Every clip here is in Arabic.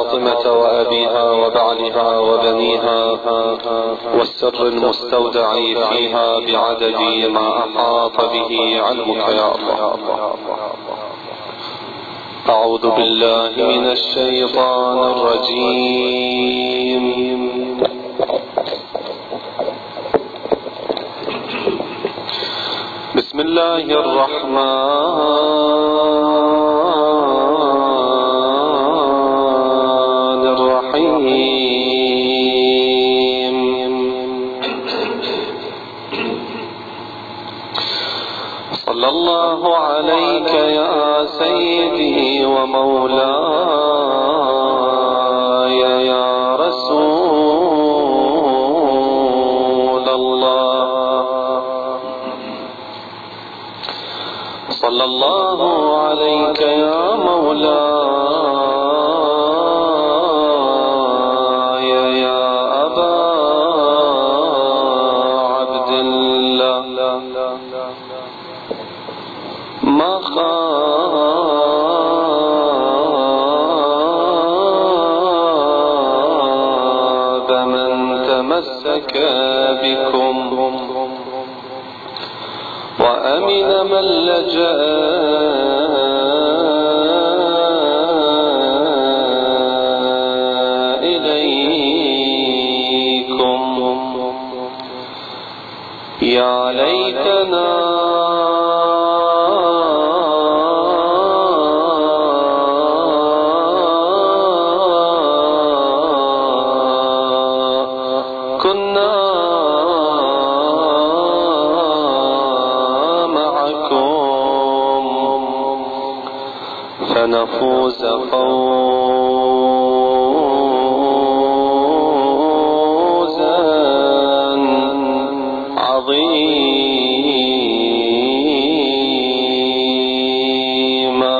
فاطمة وأبيها وبعلها وبنيها والسر المستودع فيها بعدد ما أحاط به علمك يا الله. أعوذ بالله من الشيطان الرجيم. بسم الله الرحمن الرحيم. صلى الله عليك يا سيدي ومولاي يا رسول الله. صلى الله عليك يا مولاي يا أبا عبد الله. ما خاب من تمسك بكم وأمن من لجأ إليكم. يا ليتنا فنفوز فوزا عظيما.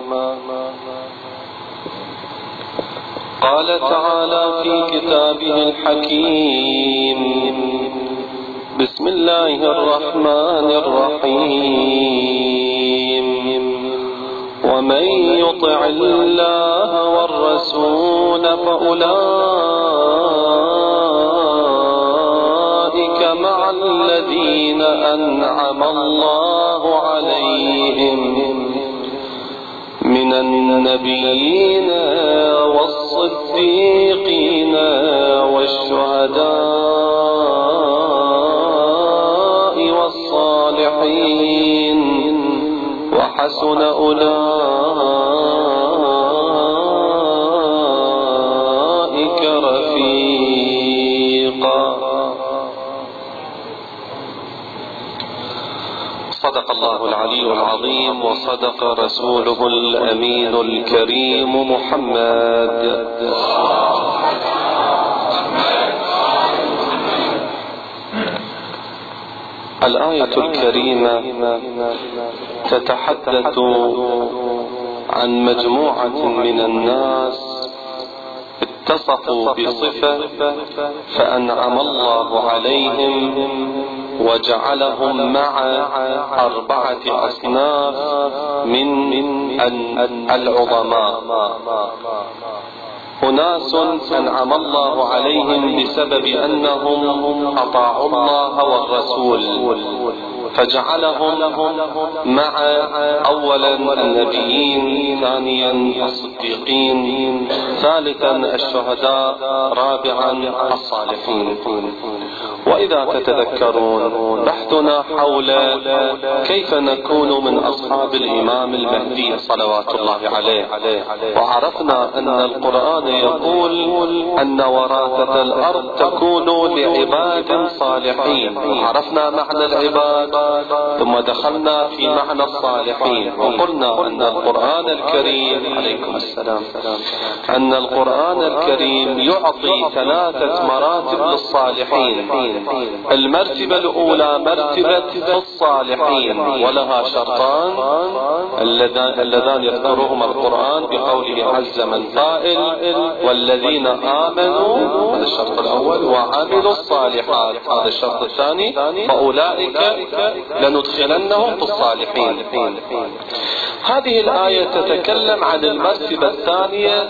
قال تعالى في كتابه الحكيم: بسم الله الرحمن الرحيم. ومن يطع الله والرسول فأولئك مع الذين أنعم الله عليهم من النبيين والصديقين والشهداء والصالحين وحسن أولئك رفيقا. صدق الله العلي العظيم وصدق رسوله الأمين الكريم محمد. الآية الكريمة تتحدث عن مجموعة من الناس اتصفوا بصفة فأنعم الله عليهم وجعلهم مع 4 أصناف من العظماء. أناس أنعم الله عليهم بسبب أنهم أطاعوا الله والرسول فجعلهم مع أولا النبيين، ثانيا الصديقين، ثالثا الشهداء، رابعا الصالحين. وإذا تتذكرون بحثنا حول كيف نكون من أصحاب الإمام المهدي صلوات الله عليه، وعرفنا أن القرآن يقول أن وراثة الأرض تكون لعباد صالحين، وعرفنا معنى العباد ثم دخلنا في معنى الصالحين، وقلنا أن القرآن الكريم عليكم السلام أن القرآن الكريم يعطي 3 مراتب للصالحين. المرتبة الأولى مرتبة الصالحين، ولها شرطان اللذان يذكرهما القرآن بقوله عز من قائل: والذين آمنوا، هذا الشرط الأول، وعملوا الصالحات، هذا الشرط الثاني، فأولئك لندخلنهم في الصالحين. هذه الآية تتكلم عن المرتبة الثانية للصالحين.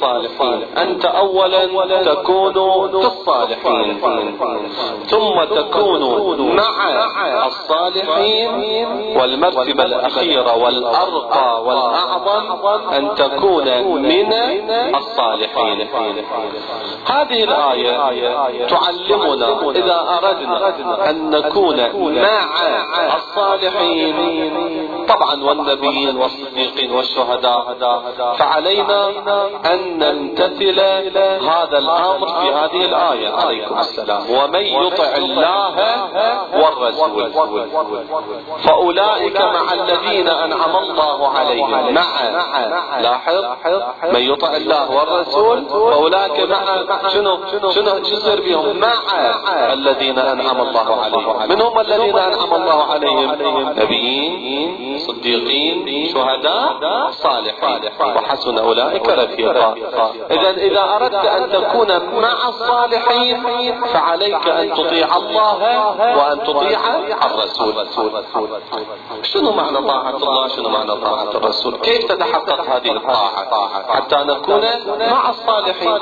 الصالحين. أنت أولا تكون في الصالحين، ثم تكون مع الصالحين، والمرتبة الأخيرة والأرقى والأعظم أن تكون من الصالحين. هذه الآية تعلمنا إذا أردنا أن نكون مع الصالحين طبعا والنبيين والصديقين والشهداء، فعلينا أن نمتثل هذا الأمر في هذه الآية. عليكم السلام. ومن يطع الله والرسول فأولئك مع الذين أنعم الله عليهم. لاحظ، من يطع الله والرسول فأولئك مع شنو يصير بهم؟ مع الذين أنعم الله عليهم. من هم الذين أنعم الله عليهم؟ نبيين، صديقين، شهداء، صالحين، وحسن أولئك رفيقا. إذا أردت أن تكون مع الصالحين فعليك أن تطيع الله وأن تطيع الرسول. شنو معنى طاعة الله؟ شنو معنى طاعة الرسول؟ كيف تتحقق هذه الطاعة حتى نكون مع الصالحين؟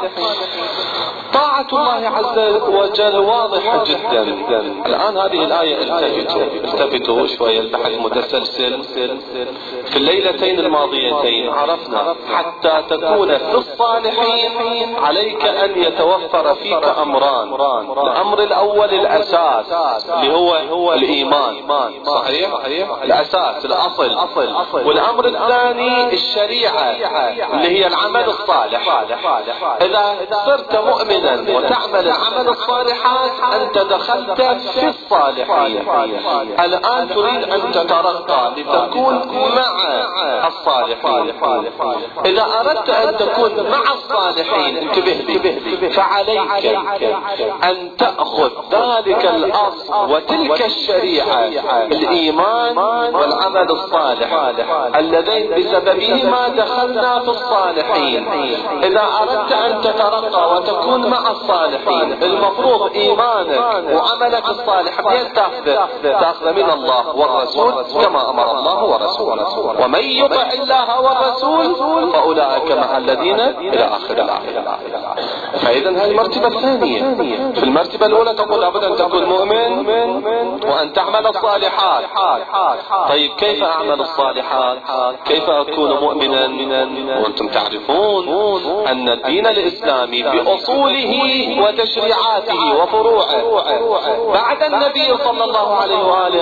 طاعة الله عز وجل واضحة جدا. الآن هذه الآية التفتوا شوية، البحث متسلسل. في الليلتين الماضيتين عرفنا حتى تكون في الصالحين عليك أن يتوفر فيك أمران. الأمر الأول الأساس اللي هو الإيمان، صحيح؟ الأساس الأصل. والأمر الثاني الشريعة اللي هي العمل الصالح. إذا صرت مؤمنا وتعمل العمل الصالحات أنت دخلت في الصالحين. الآن تريد أن تترقى لتكون مع الصالحين. إذا أردت أن تكون مع الصالحين انتبه لي، فعليك أن تأخذ ذلك الأصل وتلك الشريعة، الإيمان والعمل الصالح، اللذين بسببهما دخلنا في الصالحين. إذا أردت أن تترقى وتكون مع الصالحين المفروض إيمانك وعملك الصالح بين تأخذ من الله والرسول كما أمر الله ورسوله. ومن يطع الله والرسول فأولئك مع الذين إلى آخر الآية. فإذا هذه المرتبة الثانية. في المرتبة الأولى تقول لابد أن تكون مؤمن وأن تعمل الصالحات. طيب كيف أعمل الصالحات؟ كيف أكون مؤمنا؟ وأنتم تعرفون أن الدين الإسلامي بأصوله وتشريعاته وفروعه بعد النبي صلى الله عليه وآله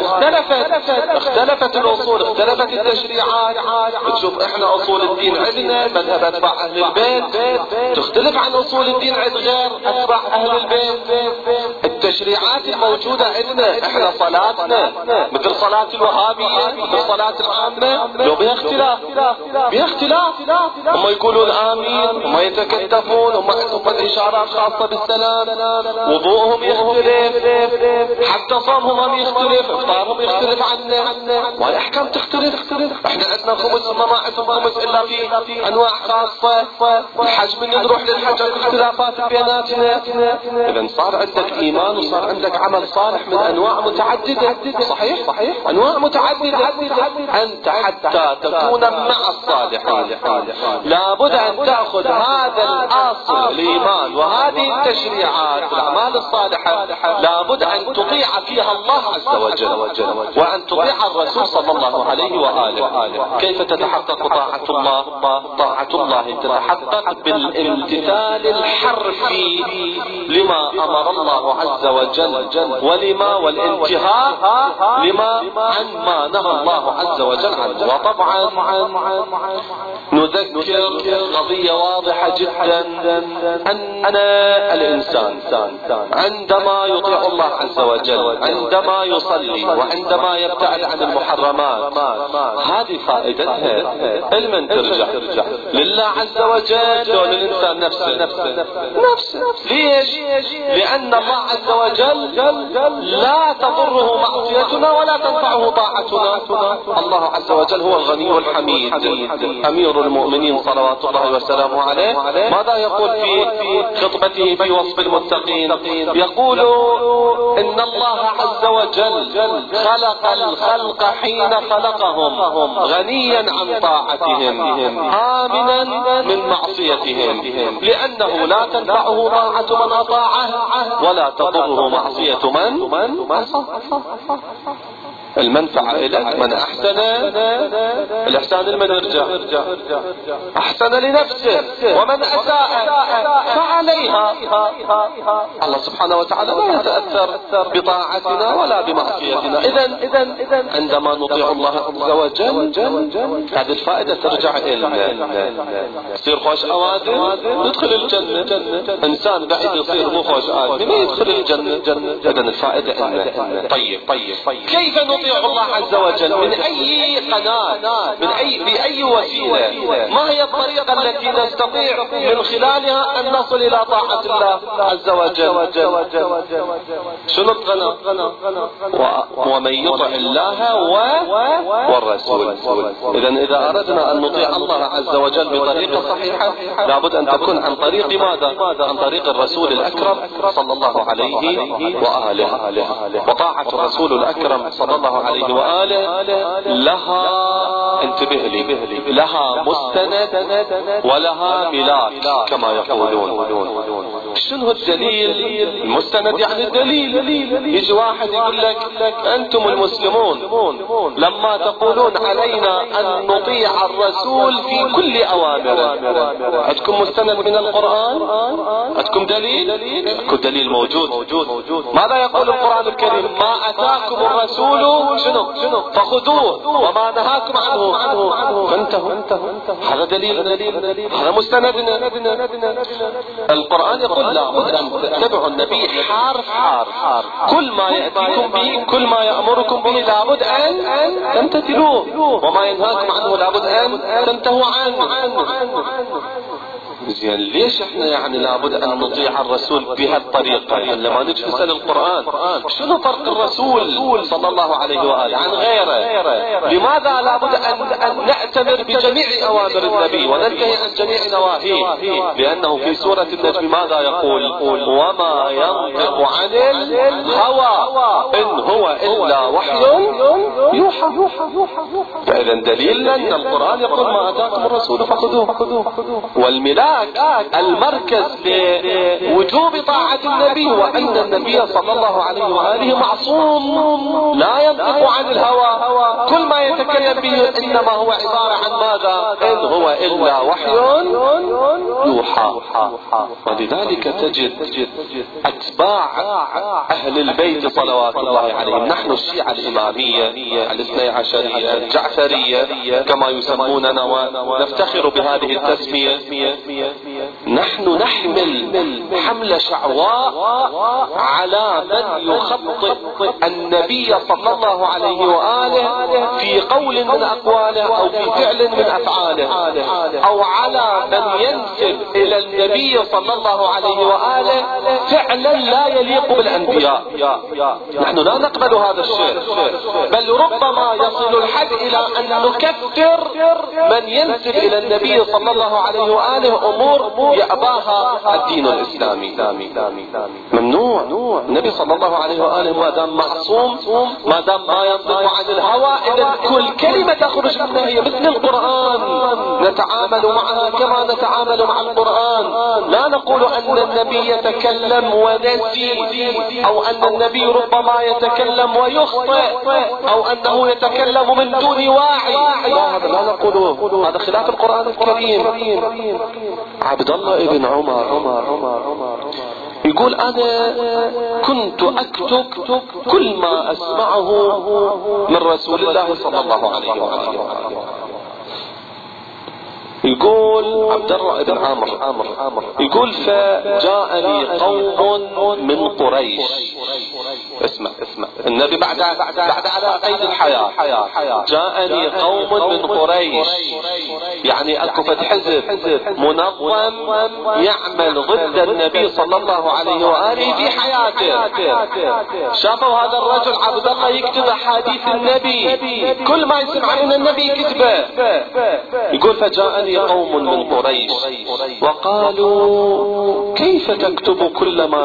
اختلفت الأصول، اختلفت التشريعات. تشوف احنا أصول الدين عندنا مذهب أتباع أهل البيت تختلف عن أصول الدين عند غير أتباع أهل البيت. التشريعات الموجودة عندنا احنا صلاتنا مثل صلاة الوهابية مثل صلاة العامة لو بها اختلاف. هم يقولون آمين، هم يتكتفون، هم عندهم إشارات خاصة بالسلام، وضوءهم يختلف، حتى صومهم يختلف، افطارهم يختلف عنا، والأحكام تختلف. احنا عندنا خمس وما عندهم خمس إلا في أنواع خاصة. الحج من نروح للحج اختلافات بيناتنا. إذا صار عندك إيمان وصار عندك عمل صالح من أنواع متعددة. صحيح أنواع متعددة. أنت حتى تكون مع الصالحين لابد أن تأخذ هذا الأصل الإيمان وهذه التشريعات الأعمال الصالحة، لابد أن تطيع فيها الله عز وجل وأن تطيع الرسول صلى الله عليه وآله. كيف تتحقق طاعة الله؟ طاعة الله تتحقق بالامتثال الحرفي لما أمر الله عز وجل والانتهاء لما عن ما نهى الله عز وجل عنه. وطبعا نذكر قضية واضحة جدا أن الإنسان عندما يطيع الله عز وجل، عندما يصلي، وعندما يبتعد عن المحرمات، هذه فائدتها لمن ترجع لله عز وجل وللإنسان نفسه. ليش؟ لأن الله عز وجل لا تضره معصيتنا ولا تنفعه طاعتنا. الله عز وجل هو الغني الحميد أمير المؤمنين صلوات الله وسلامه عليه عليه ماذا يقول في خطبته في وصف المتقين؟ يقول إن الله عز وجل خلق الخلق حين خلقهم غنيا عن طاعتهم آمنا من معصيتهم، لأنه لا تنفعه طاعة من أطاعه ولا تضره معصية من عصاه. المنفعة إليك من أحسن، الإحسان لمن يرجع؟ أحسن لنفسه، ومن أساء فعليها. الله سبحانه وتعالى لا يتأثر بطاعتنا ولا بمعصيتنا. إذن عندما نطيع الله عز وجل هذه الفائدة ترجع إلينا. يصير خوش أوادم يدخل الجنة، إنسان بعيد يصير مو خوش آدم ما يدخل الجنة. إذن الفائدة إلينا. طيب كيف نطيع الله عز وجل؟ من أي قناة، بأي وسيلة؟ ما هي الطريقة التي نستطيع من خلالها أن نصل إلى طاعة الله عز وجل؟ شنو القناة؟ ومن يطع الله والرسول. إذا أردنا أن نطيع الله عز وجل بطريقة صحيحة لابد أن تكون عن طريق ماذا؟ عن طريق الرسول الأكرم صلى الله عليه وآله. وطاعة الرسول الأكرم صلى الله عليه وآله لها، انتبه لي، لها مستند ولها ملاك كما يقولون. شنو الدليل؟ المستند يعني الدليل. يجي واحد يقول لك أنتم المسلمون لما تقولون علينا أن نطيع الرسول في كل أوامره، عندكم مستند من القرآن؟ عندكم دليل؟ عندكم دليل موجود. ماذا يقول القرآن الكريم؟ ما أتاكم الرسول شنو فخذوه وما نهاكم عنه فانتهوا. هذا دليل، هذا مستندنا. القرآن يقول لابد أن تتبعوا النبي حرف. كل ما يأتيكم به، كل ما يأمركم به لابد أن تمتثلوه، وما ينهاكم عنه لابد أن تنتهوا عنه. زين ليش احنا يعني لابد ان نطيع الرسول بهالطريقة؟ لما نجي نسأل القرآن شنو فرق الرسول صلى الله عليه وآله عن غيره؟ لماذا لابد ان نأتمر بجميع اوامر النبي وننتهي عن جميع نواهيه؟ لانه في سورة النجم ماذا يقول؟ وما ينطق عن الهوى ان هو الا وحي يوحى. فاذا دليل ان القرآن يقول ما اتاكم الرسول فخذوه. والملاك المركز لوجوب طاعة النبي وأن النبي صلى الله عليه وآله معصوم لا ينطق عن الهوى، كل ما يتكلم به إنما هو عبارة عن ماذا؟ إن هو إلا وحي يوحى. ولذلك تجد أتباع أهل البيت صلوات الله عليهم، نحن الشيعة الإمامية الاثني عشرية الجعفرية كما يسموننا ونفتخر بهذه التسمية، نحن نحمل حمل شعواء على من يخطئ النبي صلى الله عليه وآله في قول من أقواله أو في فعل من أفعاله، أو على من ينسب إلى النبي صلى الله عليه وآله فعلا لا يليق بالأنبياء. نحن لا نقبل هذا الشيء، بل ربما يصل الحد إلى أن نكفر من ينسب إلى النبي صلى الله عليه وآله أمور يأباها الدين الإسلامي. ممنوع. النبي صلى الله عليه وآله ما دام معصوم، ما دام ما ينطق عن الهوى، إذن كل كلمة تخرج منها هي مثل القرآن، نتعامل معها كما نتعامل مع القرآن. لا نقول أن النبي يتكلم ونسي، أو أن النبي ربما يتكلم ويخطئ، أو أنه يتكلم من دون واعي. هذا لا نقوله، هذا خلاف القرآن الكريم. عبد الله ابن عمر يقول أنا كنت أكتب كل ما أسمعه من رسول الله صلى الله عليه وآله. يقول عبد الله بن عمرو يقول فجاءني قوم من قريش. اسمع النبي بعد على قيد الحياة. جاءني قوم من قريش يعني اكو فد حزب منظم يعمل ضد النبي صلى الله عليه وآله في حياته. شافوا هذا الرجل عبد الله يكتب احاديث النبي، كل ما يسمع ان النبي يكتبه. يقول فجاءني قوم من قريش وقالوا كيف تكتب كل ما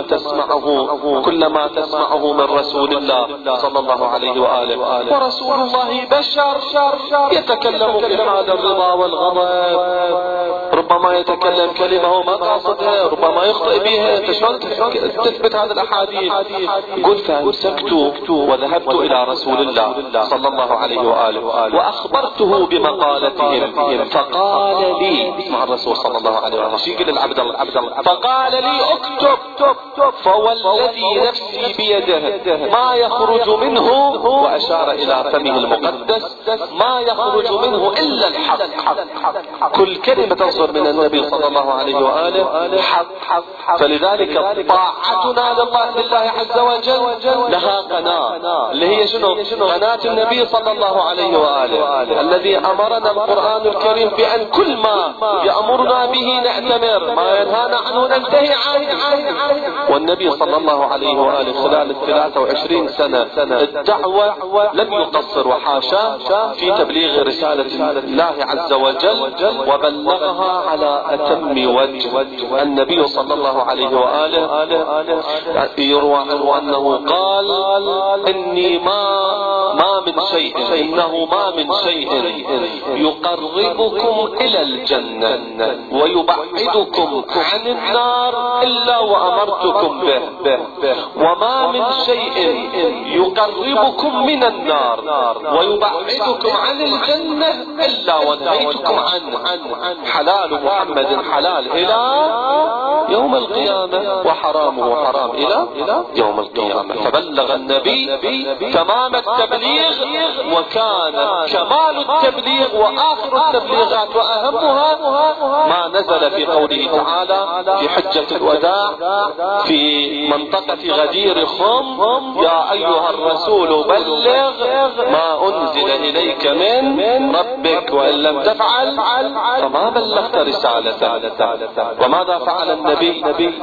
تسمعه من رسول الله صلى الله عليه وآله، ورسول الله بشر يتكلم في حال الرضا والغضب، ربما يتكلم كلمة هو ما قاصدها، ربما يخطئ بها. انت شلون تثبت هذه الاحاديث؟ قلت فامسكت وذهبت الى رسول الله صلى الله عليه وآله واخبرته بمقالتهم، فقال لي، اسمع الرسول صلى الله عليه وآله شو يقول العبد الله، فقال لي اكتب، فوالذي نفسي بيده ما يخرج منه، واشار الى فمه المقدس، ما يخرج منه الا الحق. كل كلمة تصدر من النبي صلى الله عليه وآله حق. فلذلك طاعتنا لله عز وجل لها قناة، اللي هي شنو؟ قناة النبي صلى الله عليه وآله، الذي امرنا القرآن الكريم بان كل ما يأمرنا به نأتمر، ما ينهانا عنه ننتهي عنه. والنبي صلى الله عليه وآله خلال 23 سنة الدعوة لم يقصر وحاشا في تبليغ رسالة الله عز وجل، وبلغها على أتم وجه. النبي صلى الله عليه وآله يروى عنه أنه قال إنه ما من شيء يقربكم إلى الجنة ويبعدكم عن النار إلا وأمرتكم به، وما من شيء يقربكم من النار ويبعدكم عن الجنة إلا ونهيتكم عنه. حلال محمد حلال إلى يوم القيامة، وحرامه حرام إلى يوم القيامة. فبلغ النبي تمام التبليغ، وكان كمال التبليغ وآخر التبليغات وأهمها ما نزل في قوله تعالى في حجة الوداع في منطقة غدير خم: يا أيها الرسول بلغ ما أنزل إليك من ربك، وإن لم تفعل فما بلغت رسالته. وماذا فعل النبي؟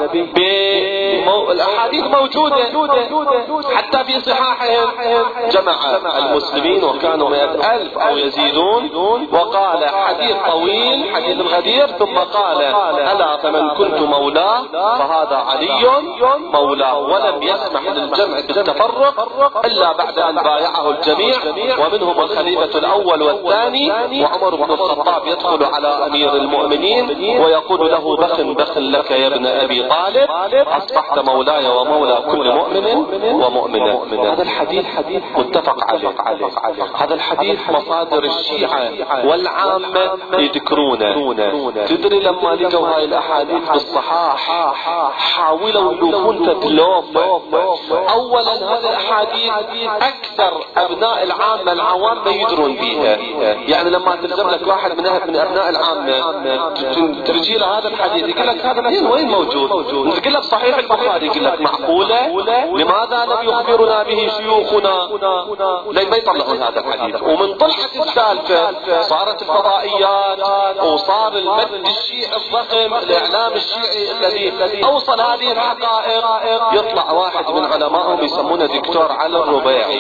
الأحاديث موجودة حتى في صحاحهم. جمع المسلمين وكانوا 100,000 أو يزيدون، وقال حديث طويل، حديث الغدير، ثم قال: ألا فمن كنت مولاه فهذا علي مولاه. ولم يسمح للجمع بالتفرق إلا بعد أن بايعه الجميع، ومنهم الخليفة الأول والثاني. وعمر بن الخطاب يدخل على أمير المؤمنين ويقول له: بخ لك يا ابن أبي طالب، أصبحت مولاي ومولى كل مؤمن ومؤمنة. هذا الحديث متفق عليه. هذا الحديث مصادر الشيعة والعامة يذكرونه. تدري لما لقوا هاي الأحاديث بالصحاح حاولوا يلوفون تتلوفه. أولا هذه الأحاديث أكثر أبناء العامة العوام ما يدرون بيها. يعني لما تلزم لك واحد من أبناء العامة ترجي له هذا الحديث يقول لك هذا وين موجود؟ تقول لك صحيح البخاري، يقول لك معقولة؟ لماذا لم يخبرنا به شيوخنا؟ ليه ما يطلعون هذا الحديث؟ ومن طلعت السالفة صارت الفضائيات، وصار المد الشيعي الضخم، الإعلام الشيعي الذي أوصل هذه الحقائق. يطلع واحد من علمائهم يسمونه دكتور علي الربيعي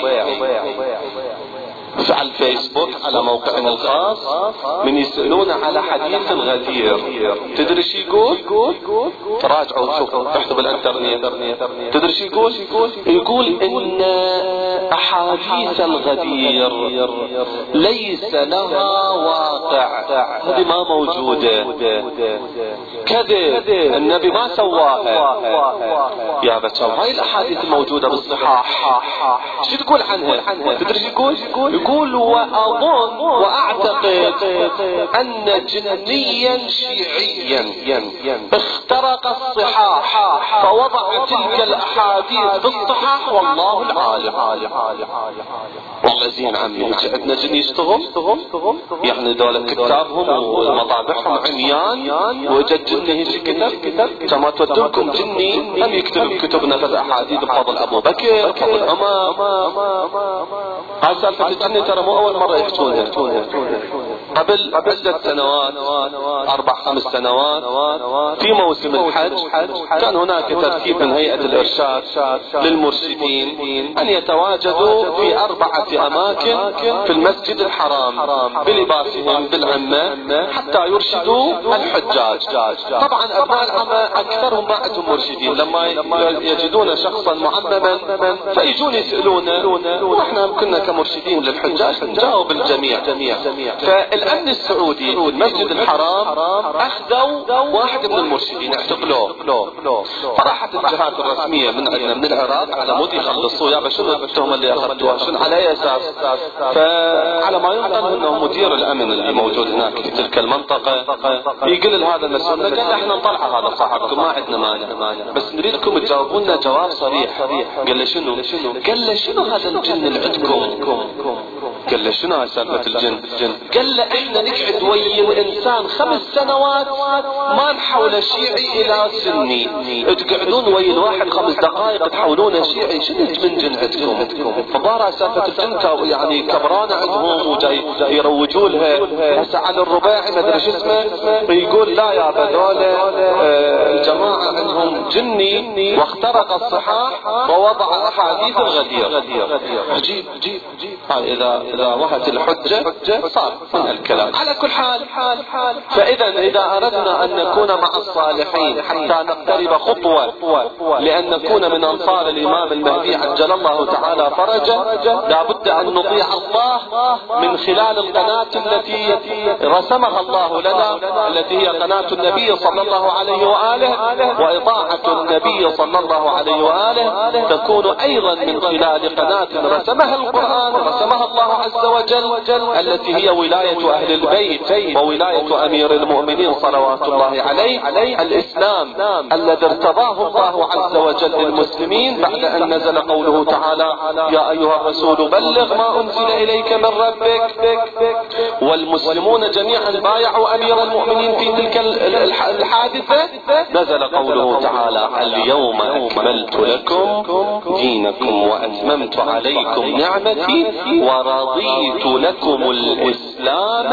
على الفيسبوك على موقعنا الخاص، من يسألون على حديث الغدير. تدري شو يقول؟ تراجعوا شوفوا تحتوا بالانترنت. تدري شو يقول؟ يقول إن أحاديث الغدير ليس لها واقع، هذه ما موجودة، كذب، النبي ما سواها. يا بشر هاي الأحاديث الموجودة بالصحاح شو تقول عنها؟ تدري شو يقول؟ يقول: وأظن وأعتقد أن جنيا شيعيا اخترق الصحاح فوضع تلك الأحاديث في الصحاح، والله العالم. والله زين عمي، عندنا جن يشتغل، يعني دول كتابهم ومطابعهم عميان، وجد جني هيك كتب كما تودلكم جني هم يكتب كتبنا في الأحاديث بفضل أبو بكر بفضل عمر. هاي سالفة الجن ترى مو أول مرة يحكونها. قبل عدة سنوات 4-5 سنوات في موسم الحج كان هناك ترتيب من هيئة الإرشاد للمرشدين أن يتواجدوا في 4 أماكن في المسجد الحرام بلباسهم بالعمة حتى يرشدوا الحجاج. طبعا أبناء العمة أكثرهم ما عندهم مرشدين، لما يجدون شخصا معمما فيجون يسألونا، ونحن كنا كمرشدين للحجاج نجاوب الجميع. فالأمن السعودي في المسجد الحرام أخذوا واحد من المرشدين اعتقلوه، فراحت الجهات الرسمية من عندنا من العراق على مود يخلصوا يا شنو التهمة اللي أخذتوها، شنو على أي أساس؟ فعلى ما ينقل أنه مدير الأمن اللي موجود هناك في تلك المنطقة يقول لهذا المسؤول قال احنا نطلع هذا صاحبكم ما عندنا مانع، بس نريدكم تجاوبونا جواب صريح. قال له شنو؟ قال له شنو هذا الجن اللي عندكم؟ قال له شنو هاي سالفة الجن؟ قال له احنا نقعد ويا الانسان 5 سنوات ما نحول شيعي الى سني، تقعدون ويا الواحد 5 دقائق تحولونه شيعي، شنو من جن عندكم؟ فبارا سالفة الجن يعني كبرانة عندهم وجاي يروجوا لها. هسه على الرباعي ما ادري شو اسمه يقول لا يا بدول الجماعة عندهم جني واخترق الصحاح ووضع احاديث الغدير. عجيب. هاي اذا وهت الحجة صار من الكلام. على كل حال فاذا اردنا ان نكون مع الصالحين حتى نقترب خطوة لان نكون من انصار الامام المهدي عجل الله تعالى فرجه، لابد ان نطيع الله من خلال القناة التي رسمها الله لنا، التي هي قناة النبي صلى الله عليه وآله، وإطاعة النبي صلى الله عليه وآله تكون أيضا من خلال قناة رسمها القرآن، رسمها الله عز وجل، التي هي ولاية أهل البيت وولاية أمير المؤمنين صلوات الله عليه. الإسلام الذي ارتضاه الله عز وجل للمسلمين بعد أن نزل قوله تعالى يا أيها الرسول بلغ ما أنزل إليك من ربك، والمسلمون جميعا بايعوا أمير المؤمنين في تلك الحادثة. نزل قوله تعالى اليوم أكملت لكم دينكم وأتممت عليكم نعمتي ورضيت لكم الإسلام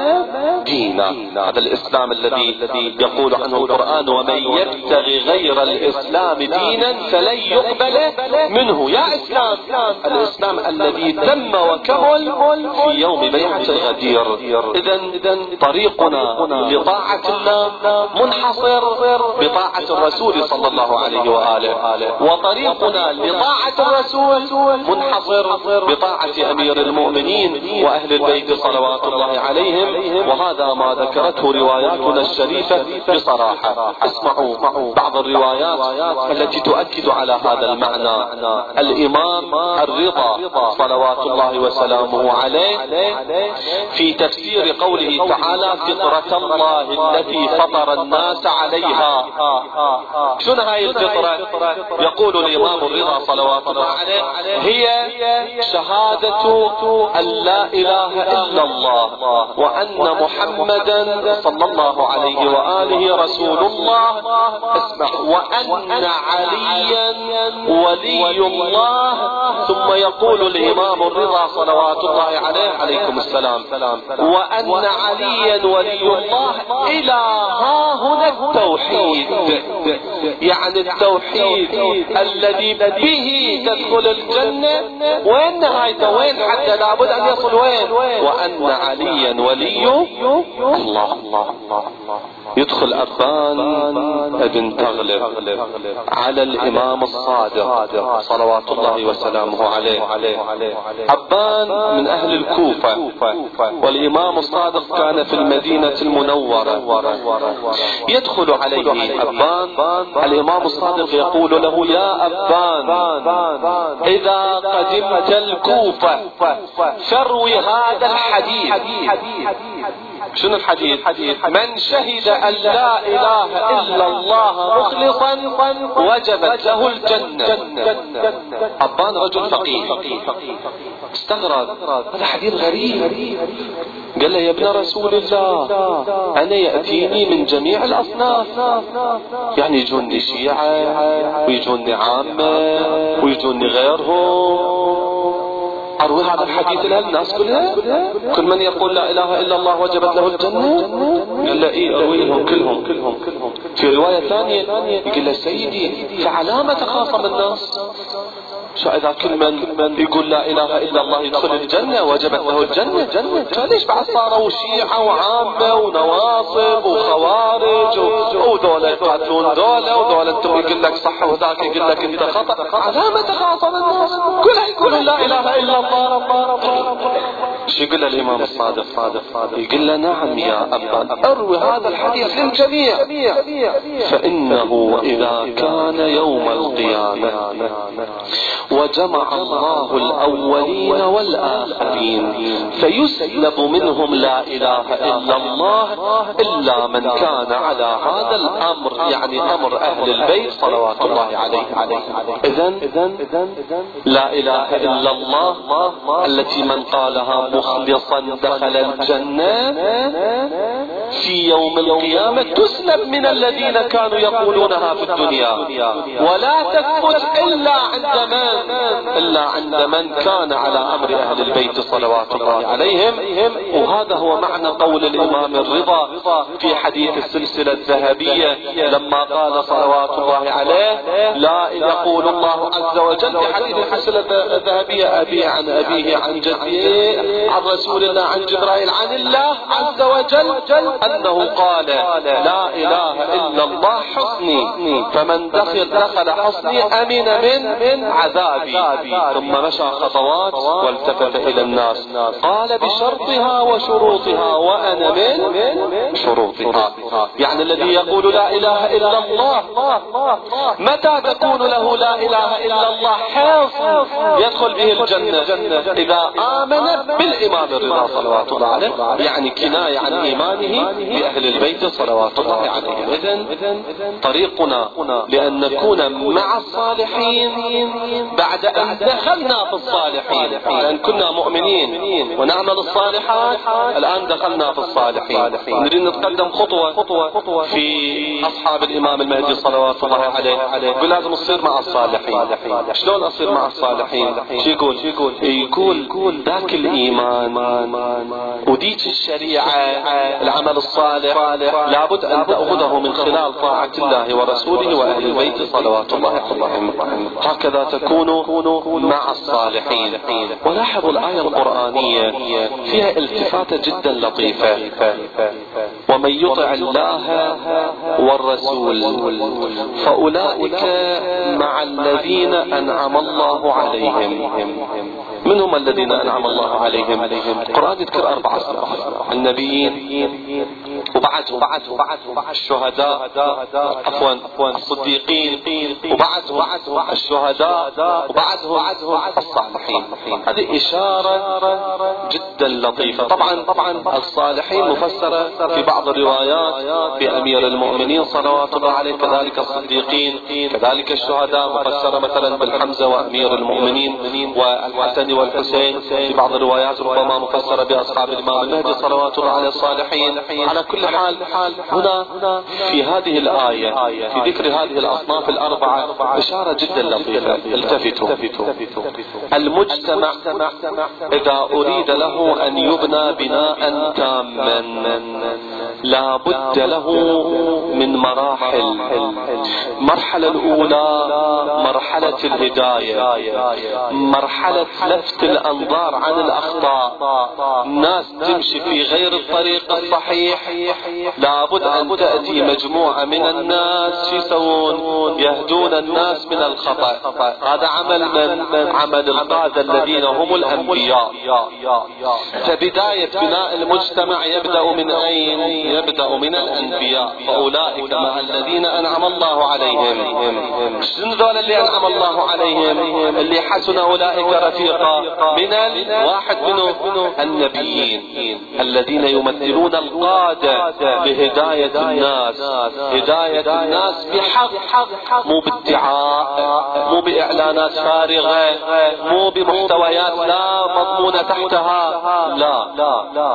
دينا. هذا الإسلام الذي يقول عنه القرآن ومن يبتغي غير الإسلام دينا فلن يقبل منه. يا إسلام، الإسلام الذي تم وكمل في يوم بيعة الغدير. إذن طريقنا لطاعة الله منحصر بطاعة الرسول صلى الله عليه وآله، وطريقنا لطاعة الرسول منحصر بطاعة أمير المؤمنين وأهل البيت صلوات الله عليهم. وهذا ما ذكرته رواياتنا الشريفة بصراحة. اسمعوا بعض الروايات التي تؤكد على هذا المعنى. الإمام الرضا صلوات الله وسلامه عليه في تفسير قوله تعالى فطرة الله التي فطر الناس عليها. شنو هاي الفطرة؟ يقول الإمام الرضا صلوات الله عليه هي شهادة أن لا إله إلا الله وأن محمدا صلى الله عليه وآله رسول الله. اسمع، وأن عليا ولي الله. ثم يقول الإمام الرضا صلوات الله عليه عليكم السلام وأن عليا ولي الله إلى ها هنا التوحيد، يعني التوحيد الذي به تدخل الجنة. وين نهايته؟ وين حتى لابد أن يصل وين؟ وأن عليا ولي الله. يدخل أبان ابن تغلب على الإمام الصادق صلوات الله وسلامه عليه. أبان من أهل الكوفة، والإمام الصادق كان في المدينة المنورة. يدخل عليه أبان، الإمام الصادق يقول له يا أبان إذا قدمت الكوفة فاروي هذا الحديث. شنو الحديث؟ من شهد أن لا إله إلا الله مخلصا وجبت له الجنة. أبان رجل فقيه استغرب، هذا حديث غريب. قال له يا ابن رسول الله أنا يأتيني من جميع الأصناف، يعني يجوني شيعة ويجوني عامة ويجوني غيرهم. اروي هذا الحديث للناس كلها، كل من يقول لا اله الا الله وجبت له الجنة. قال له ايه اروي لهم كلهم. في رواية ثانية يقول له سيدي فعلامة تخاصم الناس؟ شو اذا كل من يقول لا اله الا الله يدخل الجنة وجبت له الجنة، فليش بعد صاروا شيعة وعامة ونواصب وخوارج ودولة يقاتلون دولة ودولة انتم يقول لك صح وذاك يقول لك انت خطأ؟ علامة تخاصم الناس كلها يقولون لا اله الا الله. شو يقول الامام الصادق؟ يقول له نعم يا ابا اروي هذا الحديث للجميع، فانه اذا كان يوم القيامة وجمع الله الأولين والآخرين فيسلب منهم لا إله إلا الله إلا من كان على هذا الأمر، يعني أمر أهل البيت صلوات الله عليه. إذن لا إله إلا الله التي من قالها مخلصا دخل الجنة في يوم القيامة تسلب من الذين كانوا يقولونها في الدنيا، ولا تثبت إلا عند من كان على أمر أهل البيت صلوات الله عليهم. وهذا هو معنى قول الإمام الرضا في حديث السلسلة الذهبية لما قال صلوات الله عليه لا يقول الله عز وجل في حديث السلسلة الذهبية أبي عن أبيه عن جده عن رسول الله عن جبرائيل عن الله عز وجل أنه قال لا إله إلا الله حصني، فمن دخل حصني أمن من عذابي. ثم مشى خطوات والتفت إلى الناس قال بشرطها وشروطها وأنا من شروطها. يعني الذي يقول لا إله إلا الله متى تكون له لا إله إلا الله حاصل يدخل به الجنة؟ إذا آمن بالإمام الرضا صلوات الله عليه، يعني كناية عن إيمانه بأهل البيت صلوات الله عليهم. إذن طريقنا لأن نكون مع الصالحين بعد أن دخلنا في الصالحين، لأن كنا مؤمنين ونعمل الصالحات الآن دخلنا في الصالحين، نريد نتقدم خطوة في أصحاب الإمام المهدي صلوات الله عليه. يقول لازم نصير مع الصالحين. شلون أصير مع الصالحين؟ يقول ذاك الإيمان وديك الشريعة العمل الصالح لابد أن تأخذه من خلال طاعة الله ورسوله وأهل البيت صلوات الله عليهم. هكذا تكونوا مع الصالحين. ولاحظوا الآية القرآنية فيها التفاتة جدا لطيفة، ومن يطع الله والرسول فأولئك مع الذين أنعم الله عليهم. من هم الذين أنعم الله عليهم؟ القرآن يذكر 4 النبيين وبعدهم الشهداء، عفوا الصديقين، وبعدهم الشهداء، وبعدهم الصالحين. هذه إشارة جدا لطيفة. طبعا الصالحين مفسرة في بعض الروايات بأمير المؤمنين صلوات الله عليه، كذلك الصديقين، كذلك الشهداء مفسرة مثلا بالحمزة وأمير المؤمنين والحسن والحسين. في بعض الروايات ربما مفسرة بأصحاب الإمام المهدي صلوات الله عليه الصالحين. على كل حال هنا في هذه الآية في ذكر هذه الأصناف الأربعة إشارة جدا لطيفة. التفتوا، المجتمع إذا أريد له أن يبنى بناء تاما لا بد له من مراحل. المرحلة الأولى مرحلة الهداية، مرحلة لفت الأنظار عن الأخطاء. الناس تمشي في غير الطريق الصحيح، لابد أن تأتي مجموعة من الناس يسوون يهدون الناس من الخطأ. هذا عمل القادة الذين هم الأنبياء. فبداية بناء المجتمع يبدأ من أين؟ يبدأ من الأنبياء. فأولئك مع الذين أنعم الله عليهم. شنو ذول اللي أنعم الله عليهم؟ اللي حسن أولئك رفيقا. من واحد منهم النبيين الذين يمثلون القادة لهداية الناس، هداية الناس بحق، مو بادعاء، مو بإعلانات فارغة، مو بمحتويات لا مضمونة تحتها، لا،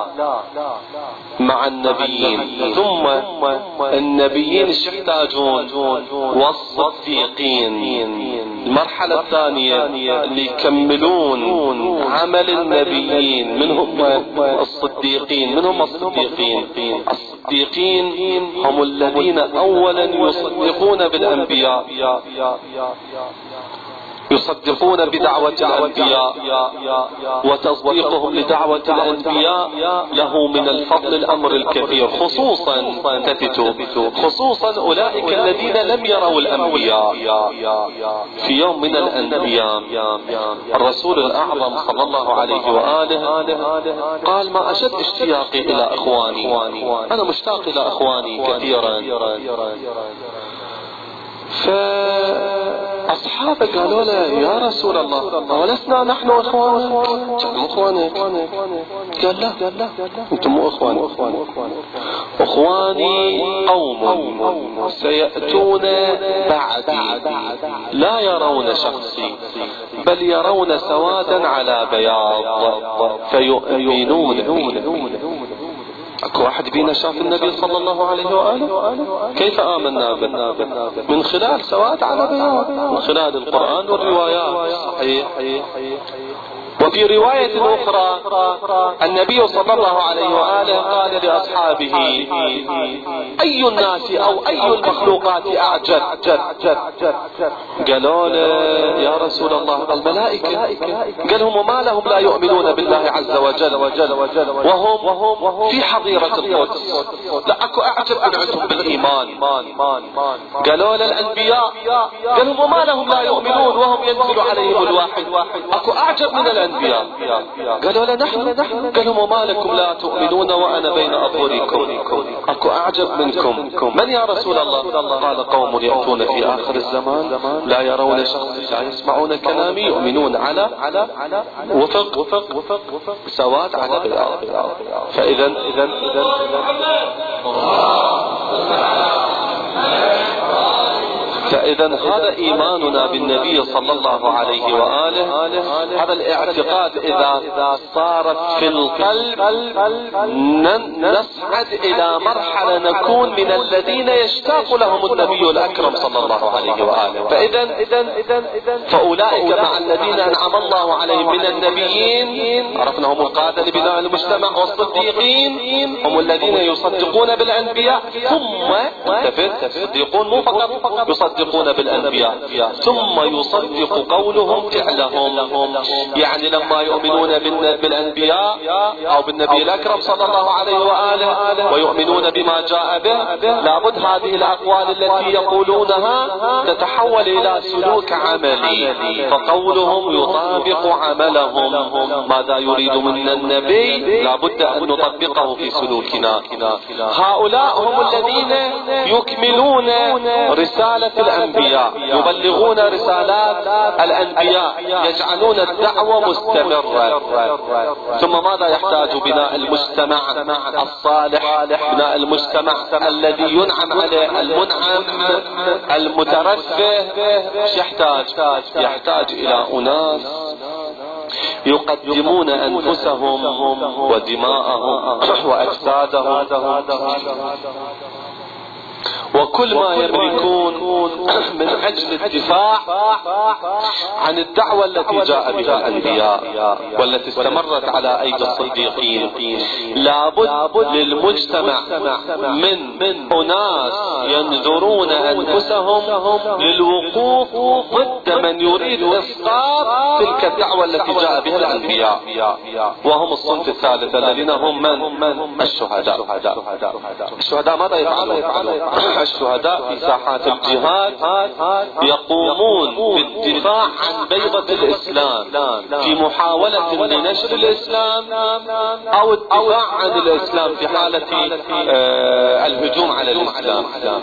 مع النبيين. ثم النبيين ايش يحتاجون؟ والصديقين. المرحلة الثانية اللي يكملون عمل النبيين، منهم الصديقين. الصديقين هم الذين اولا يصدقون بالانبياء، يصدقون بدعوة الأنبياء، وتصديقهم لدعوة الأنبياء له من الفضل الأمر الكثير، خصوصا أولئك الذين لم يروا الأنبياء. في يوم من الأيام الرسول الأعظم صلى الله عليه وآله قال: ما أشد اشتياقي إلى إخواني، أنا مشتاق إلى إخواني كثيرا. فأصحابه قالوا له: يا رسول الله، ولسنا نحن إخوانك؟ أنتم إخوانك؟ قال: لا، أنتم مو إخواني، إخواني قوم سيأتون بعدي لا يرون شخصي، بل يرون سوادا على بياض فيؤمنون. اكو واحد بينا شاف النبي صلى الله عليه وآله؟ كيف آمنا به؟ من خلال سواد على بياض، من خلال القرآن والروايات. صحيح. وفي رواية أخرى النبي صلى الله عليه وآله قال لأصحابه: أي الناس أو أي المخلوقات أعجب؟ قالوا له: يا رسول الله، الملائكة. قال: هم وما لهم لا يؤمنون بالله عز وجل وهم في حظيرة القدس؟ لا أكو أعجب من عندهم بالإيمان. قالوا له: الأنبياء. قال: هم وما لهم لا يؤمنون وهم ينزل عليهم الواحد؟ أكو أعجب من الأنبياء. قالوا: لا نحن. قالوا: وما لكم لا تؤمنون وأنا بين أظهركم؟ أكو أعجب منكم. من يا رسول الله؟ قال: قوم يأتون في آخر الزمان لا يرون شخصي، لا يسمعون كلامي، يؤمنون على وفق سواد على بياض. فإذا هذا إيماننا بالنبي صلى الله عليه وآله. هذا الاعتقاد إذا صارت في القلب نصعد إلى مرحلة نكون من الذين يشتاق لهم النبي الأكرم صلى الله عليه وآله. فأولئك مع الذين أنعم الله عليهم من النبيين، عرفناهم القادة لبناء المجتمع، والصديقين هم الذين يصدقون بالأنبياء، ثم يصدقون مو فقط يصدقون بالأنبياء، ثم يصدق قولهم فعلهم. يعني لما يؤمنون بالأنبياء أو بالنبي الأكرم صلى الله عليه وآله ويؤمنون بما جاء به، لابد هذه الأقوال التي يقولونها تتحول إلى سلوك عملي، فقولهم يطابق عملهم. ماذا يريد منا النبي لابد أن نطبقه في سلوكنا. هؤلاء هم الذين يكملون رسالة الأنبياء، يبلغون رسالات الأنبياء، يجعلون الدعوة مستمرة. ثم ماذا يحتاج بناء المجتمع الصالح، بناء المجتمع الذي ينعم عليه المنعم المترفه؟ يحتاج إلى أناس يقدمون أنفسهم ودماءهم وأجسادهم وكل ما يملكون من أجل الدفاع عن الدعوة التي جاء بها الأنبياء والتي استمرت على أيدي الصديقين. لابد للمجتمع من أناس ينذرون أنفسهم للوقوف ضد من يريد إسقاط تلك الدعوة التي جاء بها الأنبياء، وهم الصنف الثالث الذين هم من الشهداء. ماذا يفعلون؟ الشهداء في ساحات الجهاد يقومون بالدفاع عن بيضة الإسلام في محاولة لنشر الإسلام أو الدفاع عن الإسلام في حالة الهجوم على الإسلام.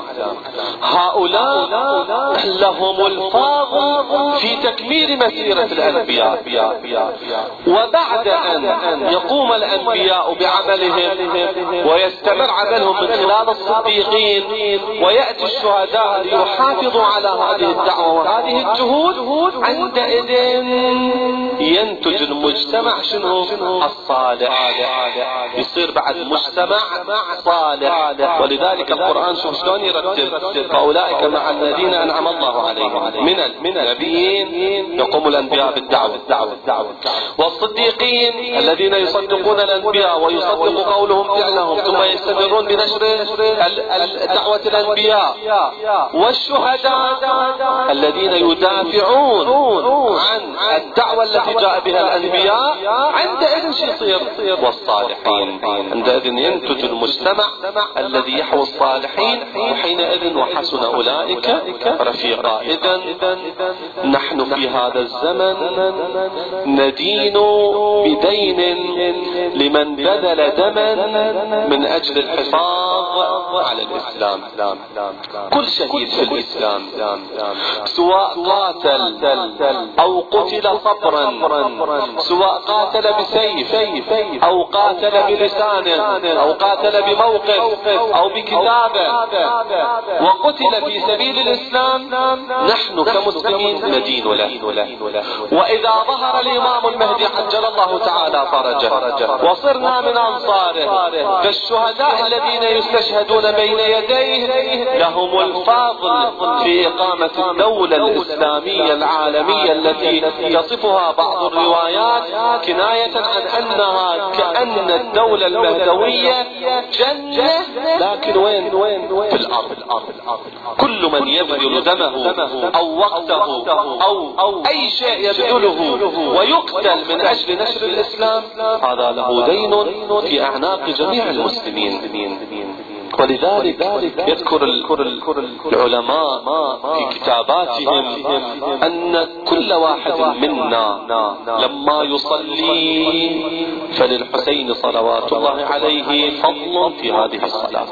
هؤلاء لهم الفاضل في تكميل مسيرة الأنبياء، وبعد أن يقوم الأنبياء بعملهم ويستمر عملهم من خلال الصديقين ويأتي الشهداء ليحافظوا يستمروا على هذه الدعوة وهذه الجهود، عندئذ ينتج المجتمع شنو؟ الصالح، يصير بعد مجتمع صالح. ولذلك القرآن شوف شلون يرتب: فأولئك مع الذين أنعم الله عليهم من النبيين يقوم الأنبياء بالدعوة، والصديقين الذين يصدقون الأنبياء ويصدق قولهم فعلهم ثم يستمرون بنشر دعوة الأنبياء، والشهداء الذين يدافعون عن الدعوة التي جاء بها الأنبياء. عندئذ شو يصير؟ والصالحين. عندئذ ينتج المجتمع الذي يحوي الصالحين، وحينئذ وحسن أولئك رفيقا. إذن نحن في هذا الزمن ندين بدين لمن بذل دما من أجل الحفاظ على الإسلام. كل شهيد في الإسلام سواء قاتل أو قتل صبرا، سواء قاتل بسيف أو قاتل بلسانه أو قاتل بموقف أو بكتابه وقتل في سبيل الإسلام، نحن كمسلمين ندين له. وإذا ظهر الإمام المهدي عجل الله تعالى فرجه وصرنا من أنصاره، فالشهداء الذين يستشهدون بين يديه لهم الفضل في إقامة الدولة الإسلامية العالمية التي تصفها بعض الروايات كناية عن أنها كأن الدولة المهدوية جنة، لكن وين؟ في الأرض. كل من يبذل دمه أو وقته أو أي شيء يبذله ويقتل من أجل نشر الإسلام، هذا له دين في أعناق جميع المسلمين. ولذلك يذكر العلماء في كتاباتهم أن كل واحد منا لما يصلي فللحسين صلوات الله عليه فضل في هذه الصلاة،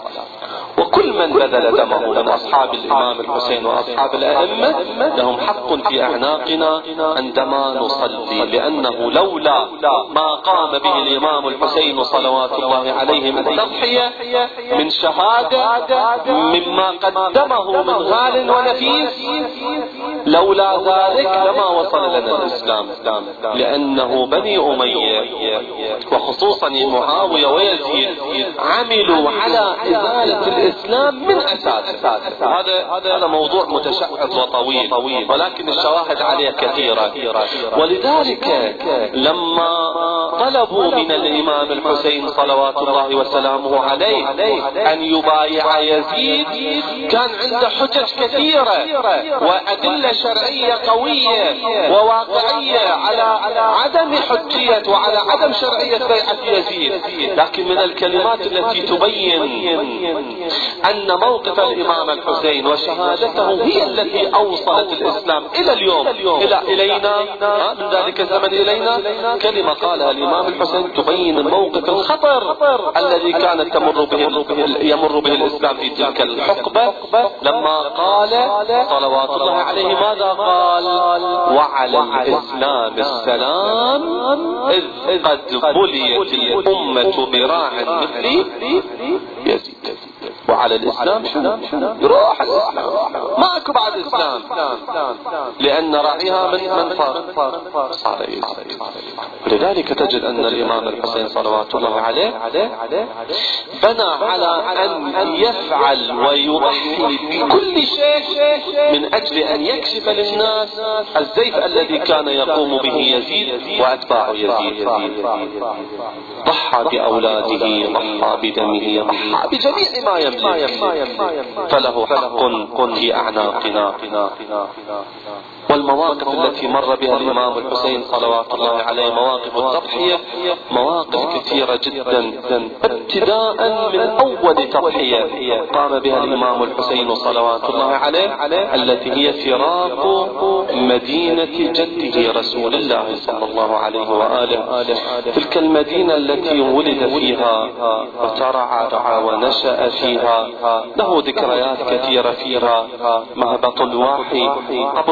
وكل من بذل دمه من أصحاب الإمام الحسين وأصحاب الأئمة لهم حق في أعناقنا عندما نصلي، لأنه لولا ما قام به الإمام الحسين صلوات الله عليه من تضحية من شهادة مما قدمه من غال ونفيس، لولا ذلك لما وصل لنا الإسلام. لأنه بني أمية وخصوصا معاوية ويزيد عملوا على إزالة الإسلام من أساس. هذا موضوع متشعب وطويل، ولكن الشواهد عليه كثيرة. ولذلك لما طلبوا من الإمام الحسين صلوات الله وسلامه عليه أن يبايع يزيد، كان عنده حجج كثيرة وأدلة شرعية قوية وواقعية على عدم حجية وعلى عدم شرعية بيعة يزيد، لكن من الكلمات التي تبين أن موقف الإمام الحسين وشهادته هي التي أوصلت الإسلام إلى اليوم إلينا من ذلك الزمن إلينا، كلمة قالها الإمام الحسين تبين الموقف الخطر الذي كانت يمر به الإسلام في تلك الحقبة، لما قال صلوات الله عليه ماذا قال؟ وعلى الإسلام السلام إذ قد بليت الأمة براع مثلي يزيد. وعلى الإسلام شنو؟ يروح الإسلام، ماكو بعد الإسلام، لأن راعيها من صار يزيد. لذلك تجد أن الإمام الحسين صلوات الله عليه بنى على أن يفعل ويضحي بكل شيء من أجل أن يكشف للناس الزيف الذي كان يقوم به يزيد وأتباع يزيد. ضحى بأولاده، ضحى بدمه، ضحى بجميع ما يملك، فله حق في أعناقنا. والمواقف التي مر بها الإمام الحسين صلوات الله عليه، مواقف التضحية، مواقف كثيرة جدا، ابتداء من أول تضحية قام بها الإمام الحسين صلوات الله عليه التي هي فراق مدينة جده رسول الله صلى الله عليه وآله، تلك المدينة التي ولد فيها وترعى ونشأ فيها، له ذكريات كثيرة فيها. مهبط الواحي قبر جده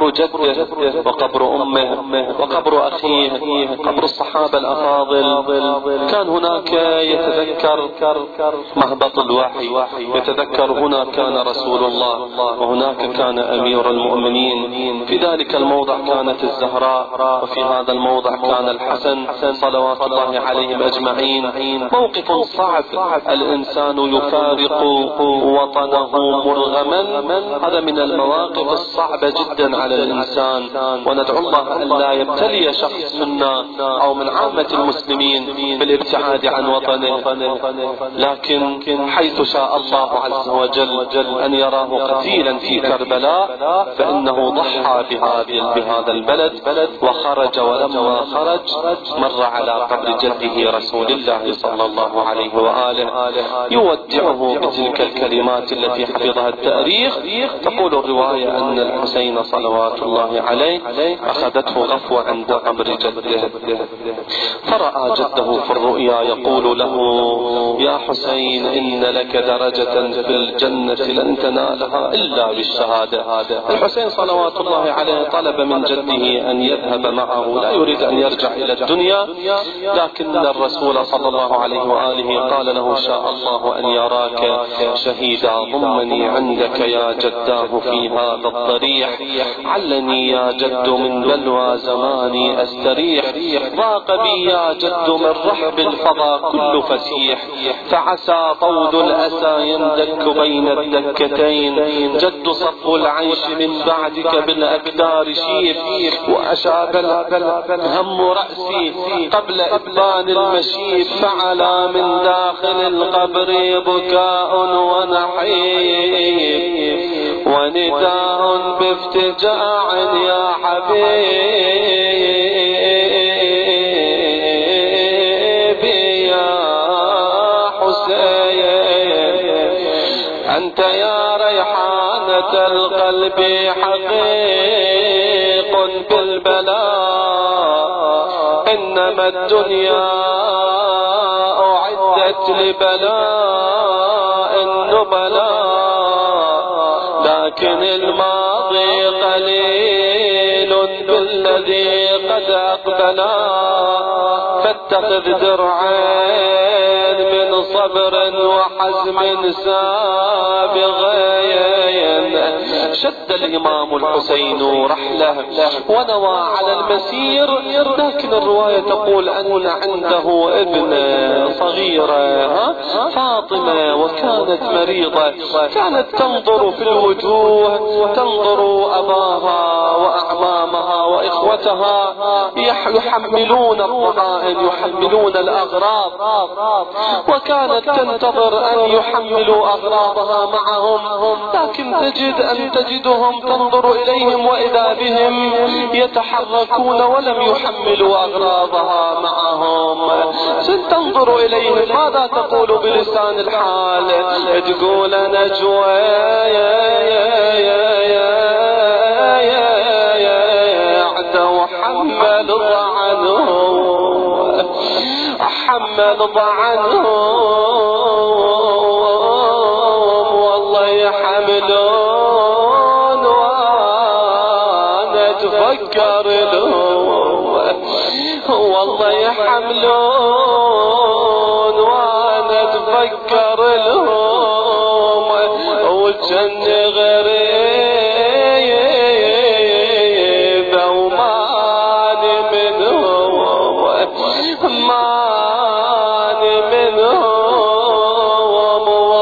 جده وقبر أمه وقبر أخيه، قبر الصحابة الأفاضل. كان هناك يتذكر مهبط الوحي، يتذكر هنا كان رسول الله وهناك كان أمير المؤمنين، في ذلك الموضع كانت الزهراء وفي هذا الموضع كان الحسن صلوات الله عليهم أجمعين. موقف صعب، الإنسان يفارق وطنه مرغما، هذا من المواقف الصعبة جدا على الإنسان، وندعو الله أن لا يبتلي شخص منا أو من عامة المسلمين بالابتعاد عن وطنه، لكن حيث شاء الله عز وجل أن يراه قتيلا في كربلاء فإنه ضحى بهذا البلد وخرج، ولما خرج مر على قبر جده رسول الله صلى الله عليه وآله يودعه بتلك الكلمات التي حفظها التاريخ. تقول الرواية أن الحسين صلوات الله عليه أخذته غفوة عند قبر جده، فرأى جده في الرؤيا يقول له: يا حسين، إن لك درجة في الجنة لن تنالها إلا بالشهادة. الحسين صلوات الله عليه طلب من جده أن يذهب معه، لا يريد أن يرجع إلى الدنيا، لكن الرسول صلى الله عليه وآله قال له: شاء الله أن يراك شهيدا، ضمني عندك يا جداه في هذا الضريح، علني يا جد من بلوى زماني أستريح، ضاق بي يا جد من رحب الفضا كل فسيح، فعسى طود الأسى يندك بين الدكتين، جد صف العيش من بعدك بالأكدار شيب، وأشاب هم رأسي قبل إبان المشيب، فعلى من داخل القبر بكاء ونحيب، ونداء بافتجاع يا حبيبي يا حسين، أنت يا ريحانة القلب حقيق بالبلاء، إنما الدنيا أعدت لبلاء النبلاء، لكن الماضي قليل بالذي قد أقبلا، فاتخذ درعين من صبر وحزم سابغين. شد الإمام الحسين رحله ونوى على المسير، لكن الرواية تقول أن عنده ابن صغيرة فاطمة، وكانت مريضة، كانت تنظر في الوجوه، تنظر أباها وأعمامها وإخوتها يحملون الضغائن، يحملون الأغراض، وكانت تنتظر أن يحملوا أغراضها معهم، لكن تجدهم تنظر إليهم وإذا بهم يتحركون ولم يحملوا أغراضها معهم. تنظر إليهم، ماذا تقول بلسان الحال؟ تقول: نجوى حمل ضعنهم والله يحملون وانا اتفكر لهم، والله يحملون وانا اتفكر لهم، وجن غريب وماني منهم، ماني منهم،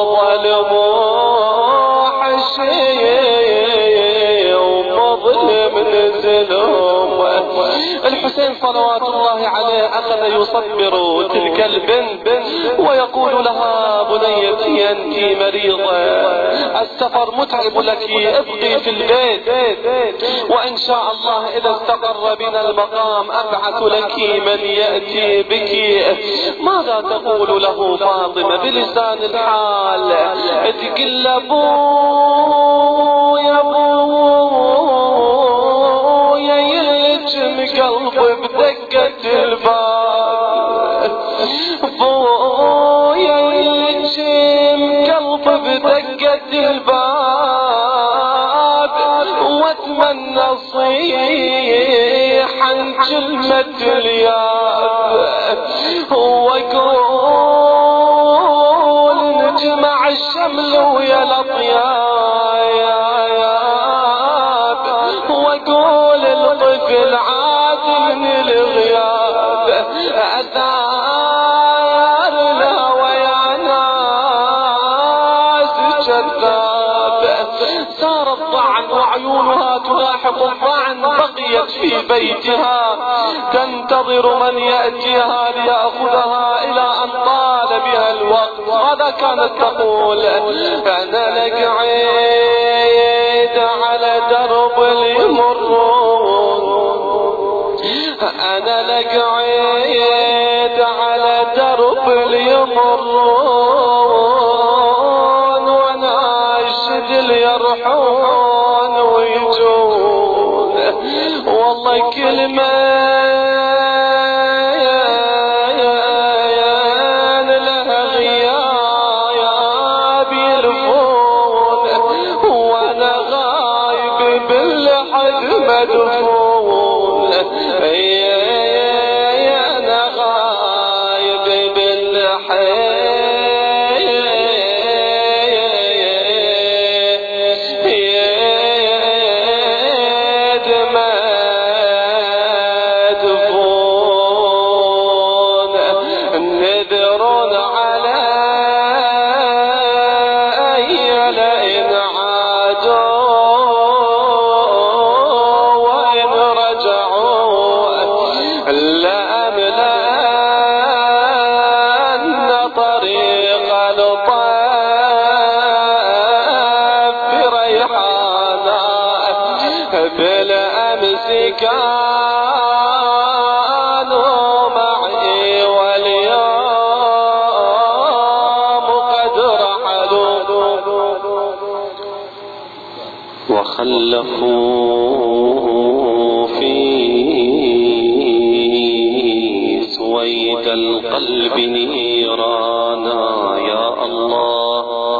وظلموا حشي ومظلم نزلهم. الحسين صلوات الله عليه أخذ يصبر تلك البنت ويقول لها: بنيتي أنت مريضة، السفر متعب لك، ابقي في البيت، وإن شاء الله إذا استقر بنا المقام أبعث لك من يأتي بك. ماذا تقول له فاطمة بلسان الحال؟ تقول: أبويا أبويا يلجم قلبي بدقة الباب، أبويا يلجم قلبي بدقة الباب، واتمنى صيحا كلمة الياب واقول نجمع الشمل ويا الاطياب واقول الطفل عاد من الغياب اثار الهوى يا ناس كذاب سار الطعن وعيونها تلاحق الطعن بقيت في بيتها تنتظر من يأتيها ليأخذها إلى أن طال بها الوقت. ماذا كانت تقول؟ أنا لقعيد على درب يمرون أنا لقعيد على درب يمرون وناشد يرحون ويجون والله كلمة لها غياب يلفون وانا غايب بالحد مدفون انا غايب بالحد بالأمس كانوا معي واليوم قد رحلوا وخلفوا في سويد القلب نيرانا يا الله.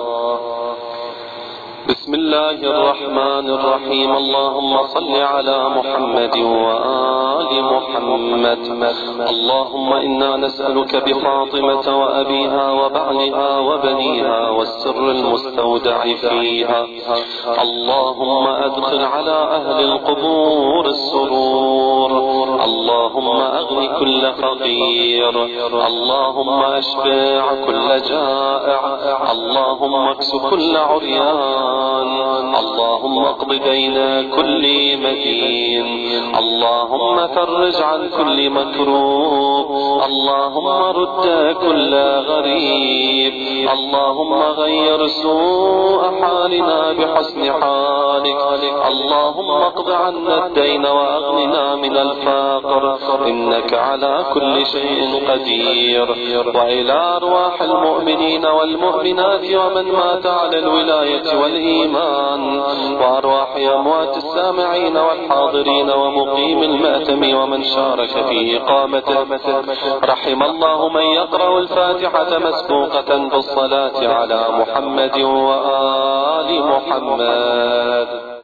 بسم الله الرحمن الرحيم. اللهم صل على محمد وآل محمد. اللهم إنا نسألك بفاطمة وأبيها وبعلها وبنيها والسر المستودع فيها. اللهم أدخل على أهل القبور السرور. اللهم أغن كل فقير. اللهم أشبع كل جائع. اللهم اكس كل عريان. اللهم اقض دين كل مدين. اللهم فرج عن كل مكروب. اللهم رد كل غريب. اللهم غير سوء حالنا بحسن حالك. اللهم اقض عنا الدين واغننا من الفقر انك على كل شيء قدير. والى ارواح المؤمنين والمؤمنات ومن مات على الولاية والإيمان وأرواح أموات السامعين والحاضرين ومقيم المأتم ومن شارك في إقامته. رحم الله من يقرأ الفاتحة مسبوقة بالصلاة على محمد وآل محمد.